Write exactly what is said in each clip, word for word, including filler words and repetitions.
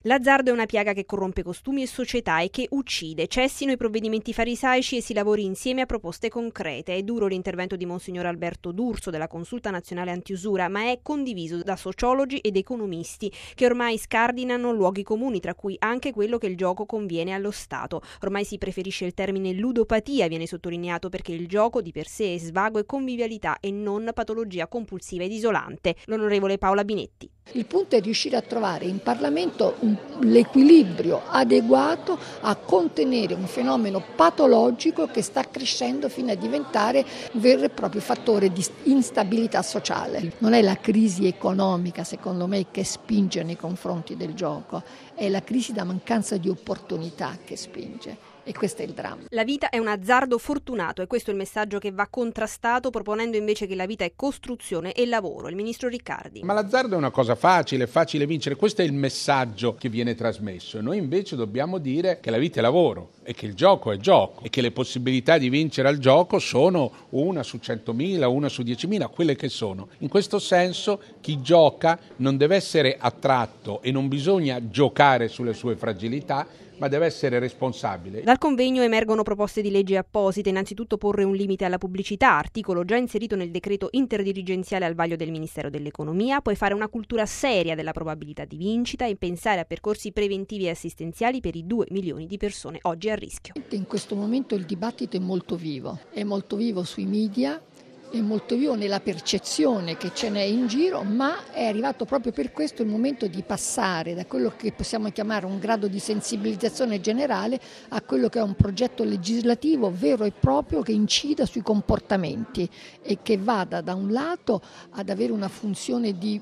L'azzardo è una piaga che corrompe costumi e società e che uccide. Cessino i provvedimenti farisaici e si lavori insieme a proposte concrete. È duro l'intervento di Monsignor Alberto D'Urso della Consulta Nazionale Antiusura, ma è condiviso da sociologi ed economisti che ormai scardinano luoghi comuni, tra cui anche quello che il gioco conviene allo Stato. Ormai si preferisce il termine ludopatia, viene sottolineato, perché il gioco di per sé è svago e convivialità e non patologia compulsiva ed isolante. L'onorevole Paola Binetti. Il punto è riuscire a trovare in Parlamento un, l'equilibrio adeguato a contenere un fenomeno patologico che sta crescendo fino a diventare un vero e proprio fattore di instabilità sociale. Non è la crisi economica, secondo me, che spinge nei confronti del gioco, è la crisi da mancanza di opportunità che spinge. E questo è il dramma. La vita è un azzardo fortunato e questo è il messaggio che va contrastato, proponendo invece che la vita è costruzione e lavoro. Il ministro Riccardi. Ma l'azzardo è una cosa facile, è facile vincere, questo è il messaggio che viene trasmesso. Noi invece dobbiamo dire che la vita è lavoro e che il gioco è gioco e che le possibilità di vincere al gioco sono una su centomila, una su diecimila, quelle che sono. In questo senso chi gioca non deve essere attratto e non bisogna giocare sulle sue fragilità, ma deve essere responsabile. Dal convegno emergono proposte di legge apposite, innanzitutto porre un limite alla pubblicità, articolo già inserito nel decreto interdirigenziale al vaglio del Ministero dell'Economia, poi fare una cultura seria della probabilità di vincita e pensare a percorsi preventivi e assistenziali per i due milioni di persone oggi a rischio. In questo momento il dibattito è molto vivo, è molto vivo sui media, è molto vivo nella percezione che ce n'è in giro, ma è arrivato proprio per questo il momento di passare da quello che possiamo chiamare un grado di sensibilizzazione generale a quello che è un progetto legislativo vero e proprio che incida sui comportamenti e che vada da un lato ad avere una funzione di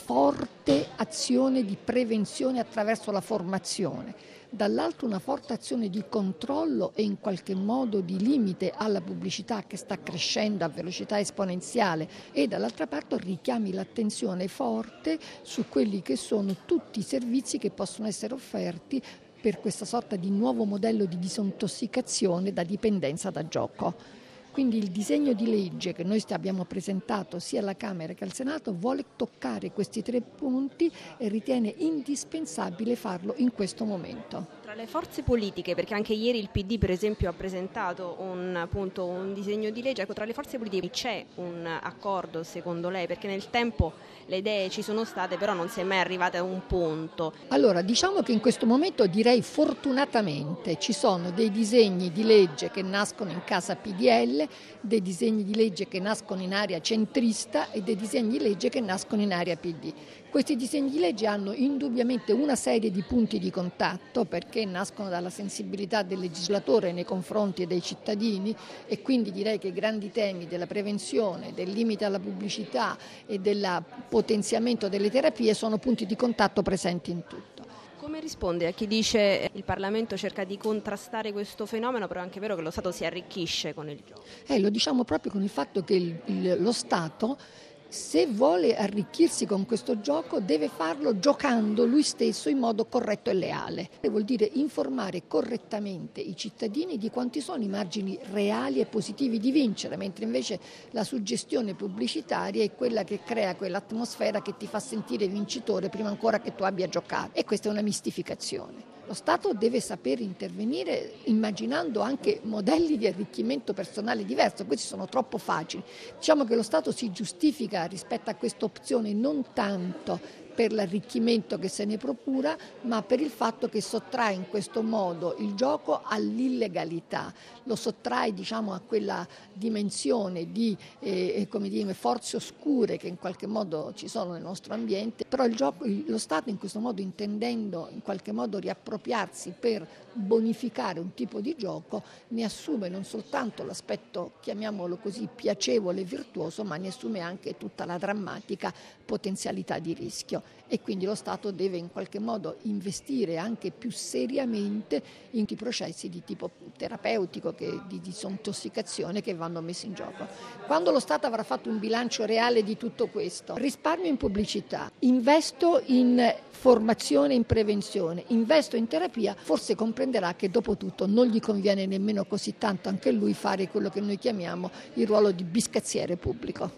forte azione di prevenzione attraverso la formazione, dall'altro una forte azione di controllo e in qualche modo di limite alla pubblicità che sta crescendo a velocità esponenziale e dall'altra parte richiami l'attenzione forte su quelli che sono tutti i servizi che possono essere offerti per questa sorta di nuovo modello di disintossicazione da dipendenza da gioco. Quindi il disegno di legge che noi abbiamo presentato sia alla Camera che al Senato vuole toccare questi tre punti e ritiene indispensabile farlo in questo momento. Tra le forze politiche, perché anche ieri il P D per esempio ha presentato un, appunto, un disegno di legge, ecco, tra le forze politiche c'è un accordo secondo lei? Perché nel tempo le idee ci sono state, però non si è mai arrivate a un punto. Allora, diciamo che in questo momento direi fortunatamente ci sono dei disegni di legge che nascono in casa P D L, dei disegni di legge che nascono in area centrista e dei disegni di legge che nascono in area P D. Questi disegni di legge hanno indubbiamente una serie di punti di contatto perché nascono dalla sensibilità del legislatore nei confronti dei cittadini e quindi direi che i grandi temi della prevenzione, del limite alla pubblicità e del potenziamento delle terapie sono punti di contatto presenti in tutto. Come risponde a chi dice che il Parlamento cerca di contrastare questo fenomeno, però è anche vero che lo Stato si arricchisce con il gioco? Eh, lo diciamo proprio con il fatto che il, il, lo Stato, se vuole arricchirsi con questo gioco, deve farlo giocando lui stesso in modo corretto e leale. E vuol dire informare correttamente i cittadini di quanti sono i margini reali e positivi di vincere, mentre invece la suggestione pubblicitaria è quella che crea quell'atmosfera che ti fa sentire vincitore prima ancora che tu abbia giocato. E questa è una mistificazione. Lo Stato deve saper intervenire immaginando anche modelli di arricchimento personale diverso, questi sono troppo facili. Diciamo che lo Stato si giustifica rispetto a questa opzione non tanto per l'arricchimento che se ne procura, ma per il fatto che sottrae in questo modo il gioco all'illegalità, lo sottrae diciamo a quella dimensione di eh, come dire, forze oscure che in qualche modo ci sono nel nostro ambiente, però il gioco, lo Stato in questo modo, intendendo in qualche modo riappropriarsi per bonificare un tipo di gioco, ne assume non soltanto l'aspetto, chiamiamolo così, piacevole e virtuoso, ma ne assume anche tutta la drammatica potenzialità di rischio. E quindi lo Stato deve in qualche modo investire anche più seriamente in i processi di tipo terapeutico, che, di disintossicazione che vanno messi in gioco. Quando lo Stato avrà fatto un bilancio reale di tutto questo, risparmio in pubblicità, investo in formazione e in prevenzione, investo in terapia, forse comprenderà che dopo tutto non gli conviene nemmeno così tanto anche lui fare quello che noi chiamiamo il ruolo di biscazziere pubblico.